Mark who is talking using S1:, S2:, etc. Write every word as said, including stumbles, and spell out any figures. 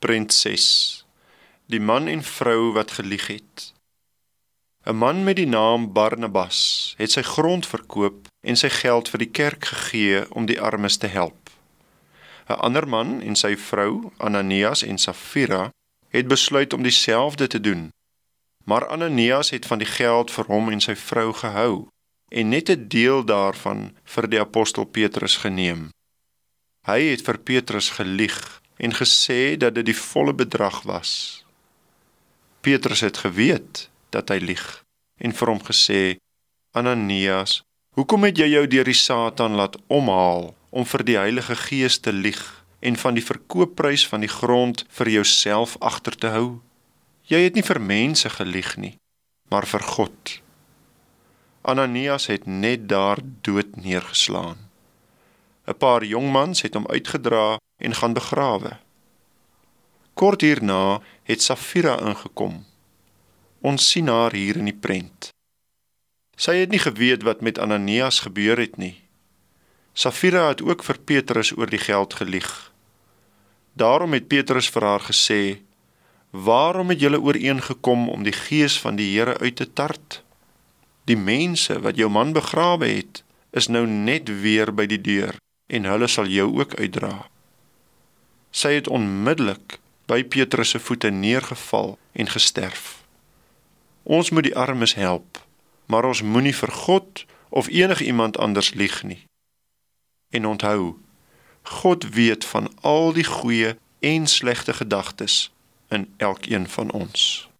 S1: Prent ses. Die man en vrou wat gelieg het. 'n Man met die naam Barnabas het sy grond verkoop en sy geld vir die kerk gegee om die armes te help. 'n Ander man en sy vrou, Ananias en Safira, het besluit om dieselfde te doen. Maar Ananias het van die geld vir hom en sy vrou gehou en net 'n deel daarvan vir die apostel Petrus geneem. Hy het vir Petrus gelieg en gesê dat dit die volle bedrag was. Petrus het geweet dat hy lieg en vir hom gesê, Ananias, hoekom het jy jou deur die Satan laat omhaal om vir die Heilige Gees te lieg en van die verkoopprys van die grond vir jouself agter te hou? Jy het nie vir mense gelieg nie, maar vir God. Ananias het net daar dood neergeslaan. 'n Paar jongmans het hom uitgedra en gaan begrawe. Kort hierna het Safira ingekom. Ons sien haar hier in die prent. Sy het nie geweet wat met Ananias gebeur het nie. Safira het ook vir Petrus oor die geld gelieg. Daarom het Petrus vir haar gesê, waarom het julle ooreengekom om die gees van die Here uit te tart? Die mense wat jou man begrawe het, is nou net weer by die deur en hulle sal jou ook uitdra. Sy het onmiddellik by Petrus se voete neergeval en gesterf. Ons moet die armes help, maar ons moenie vir God of enigiemand anders lieg nie. En onthou, God weet van al die goeie en slegte gedagtes in elkeen van ons.